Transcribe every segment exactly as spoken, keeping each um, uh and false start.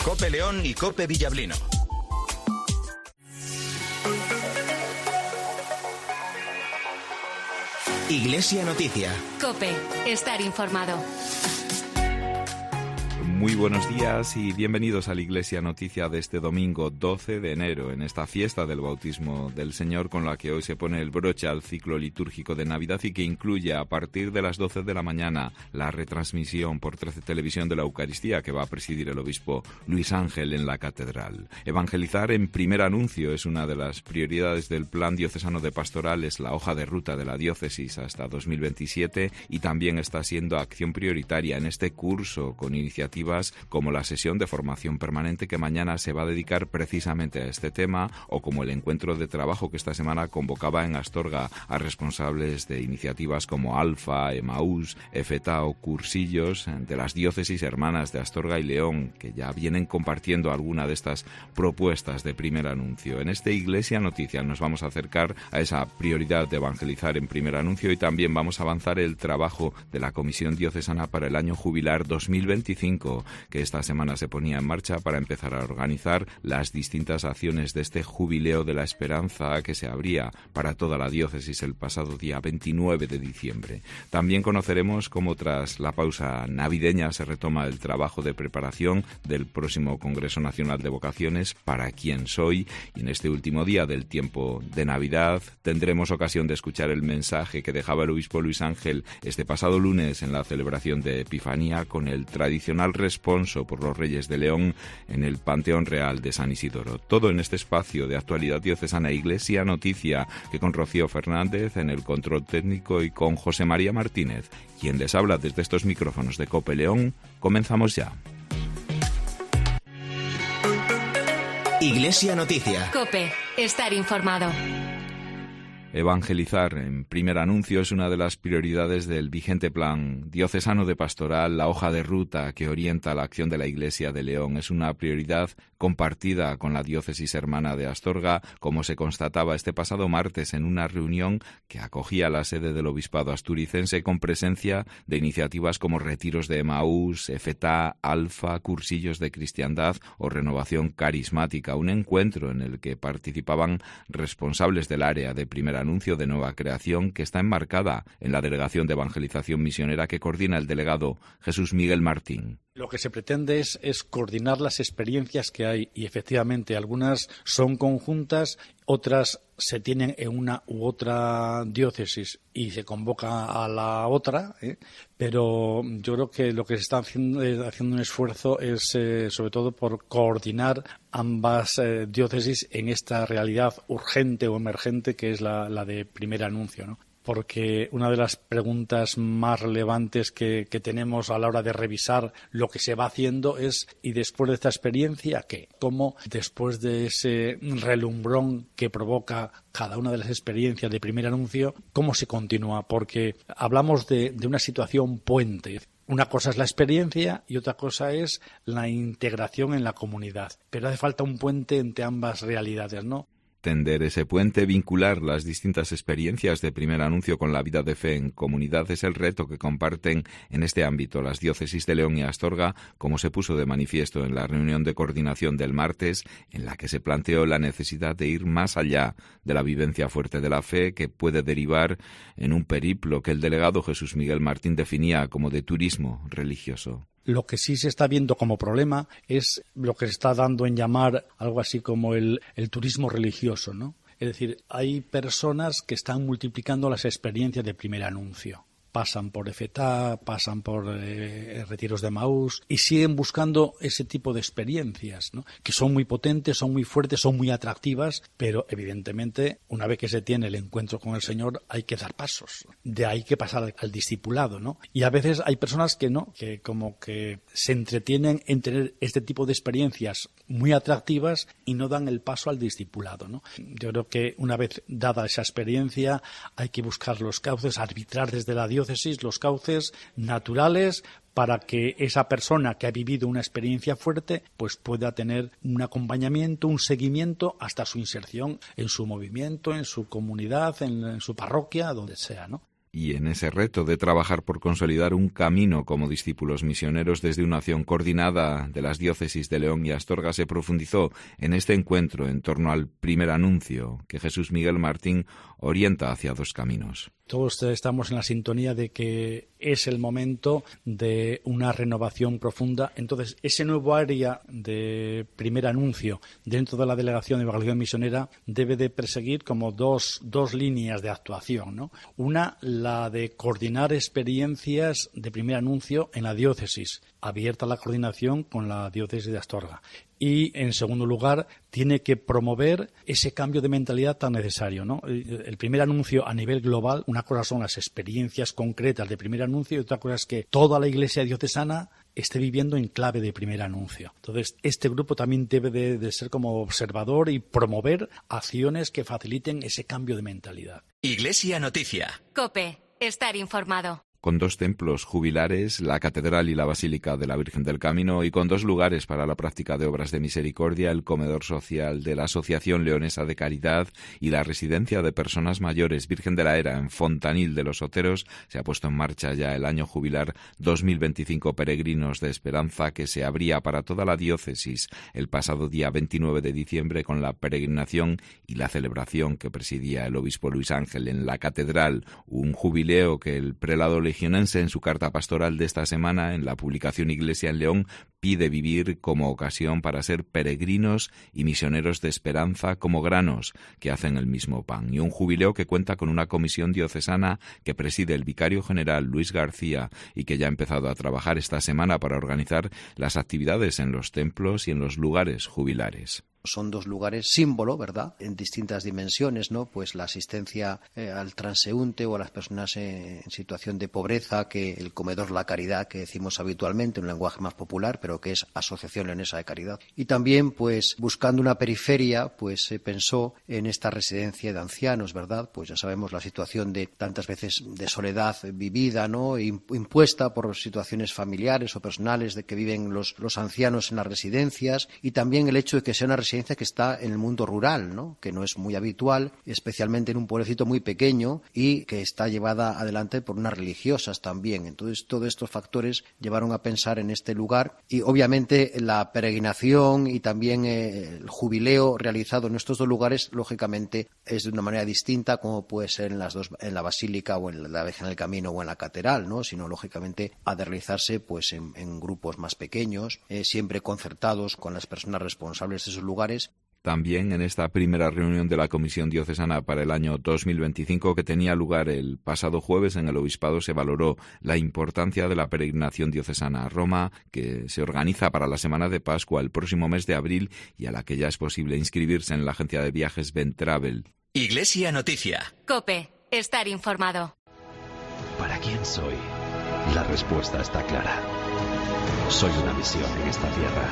COPE León y COPE Villablino. Iglesia Noticia. COPE, estar informado. Muy buenos días y bienvenidos a la Iglesia Noticia de este domingo doce de enero, en esta fiesta del bautismo del Señor con la que hoy se pone el broche al ciclo litúrgico de Navidad y que incluye a partir de las doce de la mañana la retransmisión por trece Televisión de la Eucaristía que va a presidir el obispo Luis Ángel en la catedral. Evangelizar en primer anuncio es una de las prioridades del Plan Diocesano de Pastorales, la hoja de ruta de la diócesis hasta dos mil veintisiete, y también está siendo acción prioritaria en este curso con iniciativas como la sesión de formación permanente que mañana se va a dedicar precisamente a este tema, o como el encuentro de trabajo que esta semana convocaba en Astorga a responsables de iniciativas como Alfa, Emaús, Efetá o Cursillos de las diócesis hermanas de Astorga y León, que ya vienen compartiendo alguna de estas propuestas de primer anuncio. En esta Iglesia Noticia nos vamos a acercar a esa prioridad de evangelizar en primer anuncio y también vamos a avanzar el trabajo de la Comisión Diocesana para el año jubilar dos mil veinticinco, que esta semana se ponía en marcha para empezar a organizar las distintas acciones de este Jubileo de la Esperanza que se abría para toda la diócesis el pasado día veintinueve de diciembre. También conoceremos cómo tras la pausa navideña se retoma el trabajo de preparación del próximo Congreso Nacional de Vocaciones Para Quién Soy, y en este último día del tiempo de Navidad tendremos ocasión de escuchar el mensaje que dejaba el obispo Luis Ángel este pasado lunes en la celebración de Epifanía con el tradicional responso por los Reyes de León en el Panteón Real de San Isidoro. Todo en este espacio de actualidad diocesana Iglesia Noticia, que con Rocío Fernández en el control técnico y con José María Martínez, quien les habla desde estos micrófonos de COPE León, comenzamos ya. Iglesia Noticia. COPE, estar informado. Evangelizar en primer anuncio es una de las prioridades del vigente Plan Diocesano de Pastoral, la hoja de ruta que orienta la acción de la Iglesia de León. Es una prioridad compartida con la diócesis hermana de Astorga, como se constataba este pasado martes en una reunión que acogía la sede del Obispado Asturicense con presencia de iniciativas como retiros de Emaús, Efetá, Alfa, cursillos de cristiandad o renovación carismática, un encuentro en el que participaban responsables del área de primer anuncio de nueva creación que está enmarcada en la Delegación de Evangelización Misionera que coordina el delegado Jesús Miguel Martín. Lo que se pretende es, es coordinar las experiencias que hay y efectivamente algunas son conjuntas, otras se tienen en una u otra diócesis y se convoca a la otra, ¿eh? Pero yo creo que lo que se está haciendo, eh, haciendo un esfuerzo es eh, sobre todo por coordinar ambas eh, diócesis en esta realidad urgente o emergente que es la, la de primer anuncio, ¿no? Porque una de las preguntas más relevantes que, que tenemos a la hora de revisar lo que se va haciendo es, ¿y después de esta experiencia qué? ¿Cómo después de ese relumbrón que provoca cada una de las experiencias de primer anuncio, cómo se continúa? Porque hablamos de, de una situación puente. Una cosa es la experiencia y otra cosa es la integración en la comunidad. Pero hace falta un puente entre ambas realidades, ¿no? Tender ese puente, vincular las distintas experiencias de primer anuncio con la vida de fe en comunidad es el reto que comparten en este ámbito las diócesis de León y Astorga, como se puso de manifiesto en la reunión de coordinación del martes, en la que se planteó la necesidad de ir más allá de la vivencia fuerte de la fe que puede derivar en un periplo que el delegado Jesús Miguel Martín definía como de turismo religioso. Lo que sí se está viendo como problema es lo que se está dando en llamar algo así como el, el turismo religioso, ¿no? Es decir, hay personas que están multiplicando las experiencias de primer anuncio. Pasan por Efetá, pasan por eh, retiros de Emaús y siguen buscando ese tipo de experiencias, ¿no? Que son muy potentes, son muy fuertes, son muy atractivas, pero evidentemente una vez que se tiene el encuentro con el Señor hay que dar pasos, de ahí que pasar al, al discipulado, ¿no? Y a veces hay personas que no, que como que se entretienen en tener este tipo de experiencias muy atractivas y no dan el paso al discipulado, ¿no? Yo creo que una vez dada esa experiencia hay que buscar los cauces, arbitrar desde la diócesis los cauces naturales para que esa persona que ha vivido una experiencia fuerte pues pueda tener un acompañamiento, un seguimiento hasta su inserción en su movimiento, en su comunidad, en, en su parroquia, donde sea, ¿no? Y en ese reto de trabajar por consolidar un camino como discípulos misioneros desde una acción coordinada de las diócesis de León y Astorga, se profundizó en este encuentro en torno al primer anuncio que Jesús Miguel Martín orienta hacia dos caminos. Todos estamos en la sintonía de que es el momento de una renovación profunda. Entonces, ese nuevo área de primer anuncio dentro de la Delegación de Evangelización Misionera debe de perseguir como dos, dos líneas de actuación, ¿no? Una, la de coordinar experiencias de primer anuncio en la diócesis, abierta la coordinación con la diócesis de Astorga. Y, en segundo lugar, tiene que promover ese cambio de mentalidad tan necesario, ¿no? El primer anuncio a nivel global, una cosa son las experiencias concretas de primer anuncio y otra cosa es que toda la Iglesia diocesana esté viviendo en clave de primer anuncio. Entonces, este grupo también debe de, de ser como observador y promover acciones que faciliten ese cambio de mentalidad. Iglesia Noticia. COPE. Estar informado. Con dos templos jubilares, la Catedral y la Basílica de la Virgen del Camino, y con dos lugares para la práctica de obras de misericordia, el comedor social de la Asociación Leonesa de Caridad y la residencia de personas mayores Virgen de la Era en Fontanil de los Oteros, se ha puesto en marcha ya el año jubilar dos mil veinticinco Peregrinos de Esperanza, que se abría para toda la diócesis el pasado día veintinueve de diciembre con la peregrinación y la celebración que presidía el obispo Luis Ángel en la Catedral, un jubileo que el prelado legionense en su carta pastoral de esta semana en la publicación Iglesia en León pide vivir como ocasión para ser peregrinos y misioneros de esperanza como granos que hacen el mismo pan, y un jubileo que cuenta con una comisión diocesana que preside el vicario general Luis García y que ya ha empezado a trabajar esta semana para organizar las actividades en los templos y en los lugares jubilares. Son dos lugares símbolo, ¿verdad?, en distintas dimensiones, ¿no? Pues la asistencia eh, al transeúnte o a las personas en, en situación de pobreza, que el comedor La Caridad, que decimos habitualmente, un lenguaje más popular, pero que es Asociación Leonesa de Caridad. Y también, pues, buscando una periferia, pues se pensó en esta residencia de ancianos, ¿verdad? Pues ya sabemos la situación de tantas veces de soledad vivida, ¿no?, impuesta por situaciones familiares o personales de que viven los, los ancianos en las residencias, y también el hecho de que sea una residencia que está en el mundo rural, ¿no?, que no es muy habitual, especialmente en un pueblecito muy pequeño, y que está llevada adelante por unas religiosas también. Entonces, todos estos factores llevaron a pensar en este lugar, y obviamente la peregrinación y también eh, el jubileo realizado en estos dos lugares, lógicamente, es de una manera distinta, como puede ser en las dos, en la Basílica o en la Virgen del Camino o en la Catedral, ¿no?, sino lógicamente ha de realizarse pues en, en grupos más pequeños, eh, siempre concertados con las personas responsables de esos lugares. También en esta primera reunión de la Comisión Diocesana para el año dos mil veinticinco, que tenía lugar el pasado jueves en el Obispado, se valoró la importancia de la peregrinación diocesana a Roma, que se organiza para la Semana de Pascua el próximo mes de abril y a la que ya es posible inscribirse en la agencia de viajes Ventravel. Iglesia Noticia. COPE. Estar informado. ¿Para quién soy? La respuesta está clara. Soy una misión en esta tierra.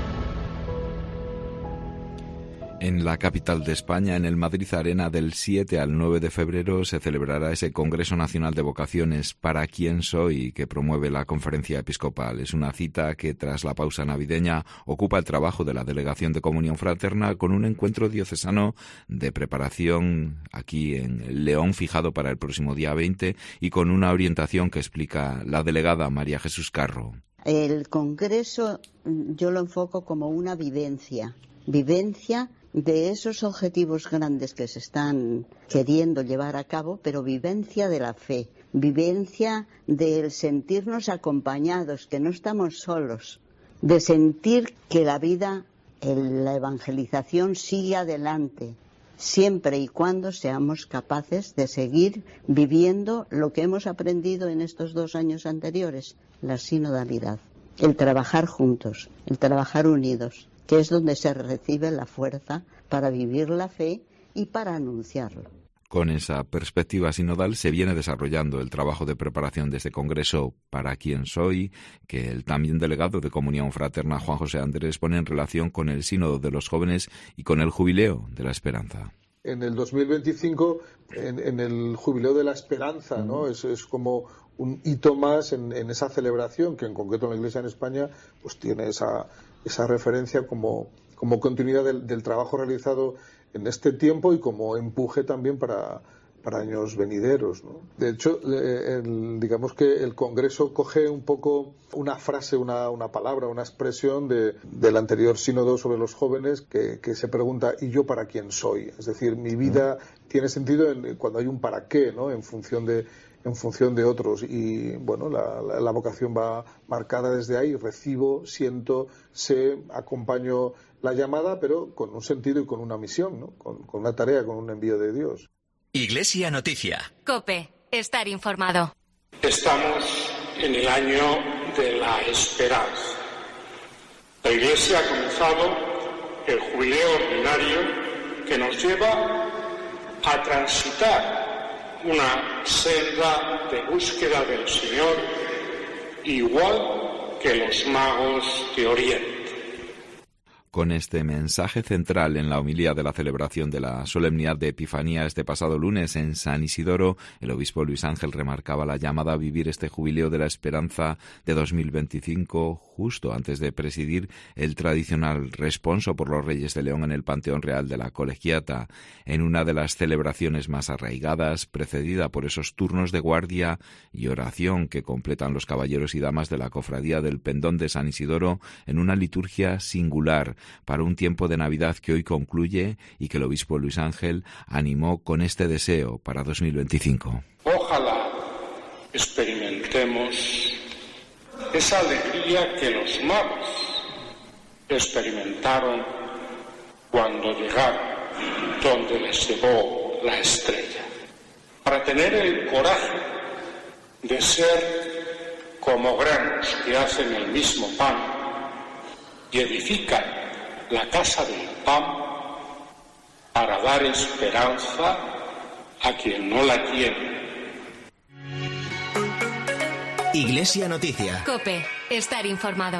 En la capital de España, en el Madrid Arena, del siete al nueve de febrero, se celebrará ese Congreso Nacional de Vocaciones ¿Para quién soy?, que promueve la Conferencia Episcopal. Es una cita que, tras la pausa navideña, ocupa el trabajo de la Delegación de Comunión Fraterna con un encuentro diocesano de preparación aquí en León, fijado para el próximo día veinte, y con una orientación que explica la delegada María Jesús Carro. El Congreso yo lo enfoco como una vivencia, vivencia de esos objetivos grandes que se están queriendo llevar a cabo, pero vivencia de la fe, vivencia del sentirnos acompañados, que no estamos solos, de sentir que la vida, la evangelización sigue adelante, siempre y cuando seamos capaces de seguir viviendo lo que hemos aprendido en estos dos años anteriores, la sinodalidad, el trabajar juntos, el trabajar unidos, que es donde se recibe la fuerza para vivir la fe y para anunciarlo. Con esa perspectiva sinodal se viene desarrollando el trabajo de preparación de este Congreso ¿Para quién soy?, que el también delegado de Comunión Fraterna, Juan José Andrés, pone en relación con el Sínodo de los Jóvenes y con el Jubileo de la Esperanza. En el dos mil veinticinco, en, en el Jubileo de la Esperanza, ¿no? Es, es como un hito más en, en esa celebración, que en concreto en la Iglesia en España pues tiene esa, esa referencia como, como continuidad del, del trabajo realizado en este tiempo y como empuje también para, para años venideros, ¿no? De hecho, el, digamos que el Congreso coge un poco una frase, una, una palabra, una expresión de, del anterior sínodo sobre los jóvenes que, que se pregunta ¿y yo para quién soy? Es decir, mi vida tiene sentido en, cuando hay un para qué, ¿no? En función de en función de otros, y bueno, la, la, la vocación va marcada desde ahí: recibo, siento, sé, acompaño la llamada, pero con un sentido y con una misión, ¿no? Con, con una tarea, con un envío de Dios. Iglesia Noticia. COPE. Estar informado. Estamos en el año de la esperanza. La Iglesia ha comenzado el jubileo ordinario que nos lleva a transitar una senda de búsqueda del Señor, igual que los magos de Oriente. Con este mensaje central en la homilía de la celebración de la solemnidad de Epifanía este pasado lunes en San Isidoro, el obispo Luis Ángel remarcaba la llamada a vivir este jubileo de la esperanza de dos mil veinticinco justo antes de presidir el tradicional responso por los Reyes de León en el Panteón Real de la Colegiata, en una de las celebraciones más arraigadas, precedida por esos turnos de guardia y oración que completan los caballeros y damas de la Cofradía del Pendón de San Isidoro en una liturgia singular para un tiempo de Navidad que hoy concluye y que el obispo Luis Ángel animó con este deseo para dos mil veinticinco. Ojalá experimentemos esa alegría que los magos experimentaron cuando llegaron donde les llevó la estrella, para tener el coraje de ser como granos que hacen el mismo pan y edifican la casa del pan para dar esperanza a quien no la tiene. Iglesia Noticia. COPE. Estar informado.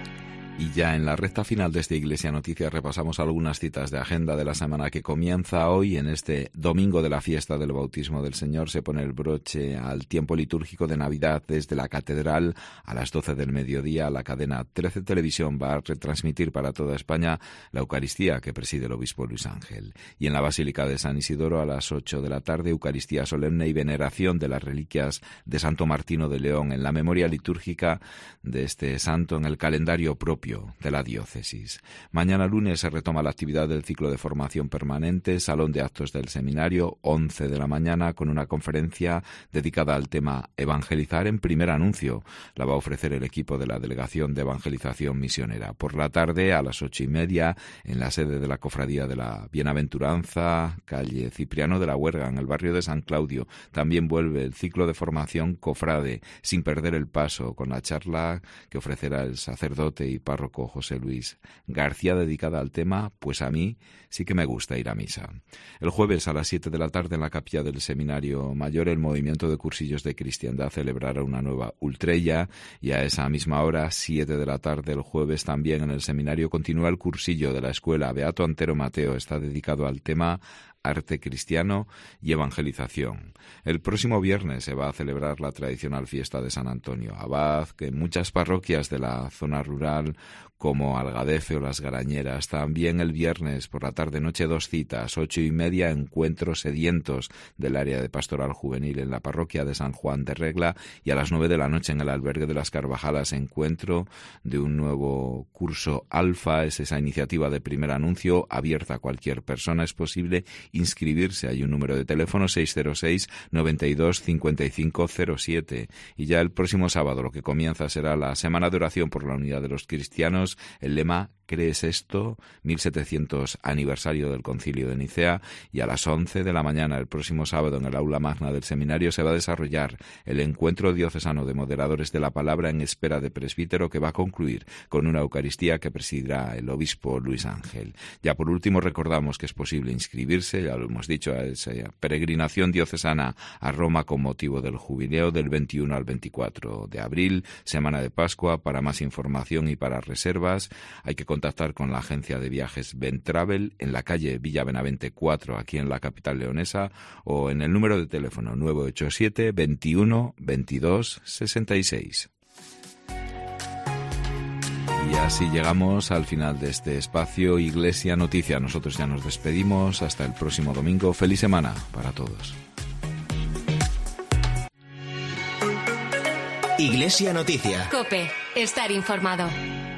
Y ya en la recta final de esta Iglesia Noticia repasamos algunas citas de agenda de la semana que comienza hoy. En este domingo de la fiesta del bautismo del Señor se pone el broche al tiempo litúrgico de Navidad desde la Catedral a las doce del mediodía. La cadena trece Televisión va a retransmitir para toda España la Eucaristía que preside el obispo Luis Ángel. Y en la Basílica de San Isidoro a las ocho de la tarde, Eucaristía solemne y veneración de las reliquias de Santo Martino de León en la memoria litúrgica de este santo en el calendario propio de la diócesis. Mañana lunes se retoma la actividad del ciclo de formación permanente, Salón de Actos del Seminario, once de la mañana, con una conferencia dedicada al tema Evangelizar en primer anuncio. La va a ofrecer el equipo de la Delegación de Evangelización Misionera. Por la tarde, a las ocho y media, en la sede de la Cofradía de la Bienaventuranza, calle Cipriano de la Huerga, en el barrio de San Claudio, también vuelve el ciclo de formación Cofrade, sin perder el paso, con la charla que ofrecerá el sacerdote y párroco José Luis García, dedicada al tema Pues a mí sí que me gusta ir a misa. El jueves a las siete de la tarde en la capilla del Seminario Mayor el movimiento de cursillos de cristiandad celebrará una nueva ultrella, y a esa misma hora, siete de la tarde el jueves, también en el seminario continúa el cursillo de la escuela Beato Antero Mateo. Está dedicado al tema Arte cristiano y evangelización. El próximo viernes se va a celebrar la tradicional fiesta de San Antonio Abad, que en muchas parroquias de la zona rural como Algadefe o Las Garañeras. También el viernes por la tarde-noche dos citas, ocho y media, encuentros sedientos del área de pastoral juvenil en la parroquia de San Juan de Regla, y a las nueve de la noche en el albergue de las Carvajalas, encuentro de un nuevo curso alfa. Es esa iniciativa de primer anuncio abierta a cualquier persona. Es posible inscribirse. Hay un número de teléfono seis cero seis, noventa y dos, cincuenta y cinco cero siete. Y ya el próximo sábado lo que comienza será la Semana de Oración por la Unidad de los Cristianos. El lema ¿Crees esto? mil setecientos aniversario del Concilio de Nicea, y a las once de la mañana el próximo sábado en el aula magna del seminario se va a desarrollar el encuentro diocesano de moderadores de la palabra en espera de presbítero, que va a concluir con una Eucaristía que presidirá el obispo Luis Ángel. Ya por último recordamos que es posible inscribirse, ya lo hemos dicho, a esa peregrinación diocesana a Roma con motivo del jubileo del veintiuno al veinticuatro de abril, Semana de Pascua. Para más información y para reservas hay que contactar con la agencia de viajes Ventravel en la calle Villa Benavente cuatro, aquí en la capital leonesa, o en el número de teléfono nueve ocho siete, veintiuno, veintidós, sesenta y seis. Y así llegamos al final de este espacio Iglesia Noticia. Nosotros ya nos despedimos. Hasta el próximo domingo. Feliz semana para todos. Iglesia Noticia. COPE. Estar informado.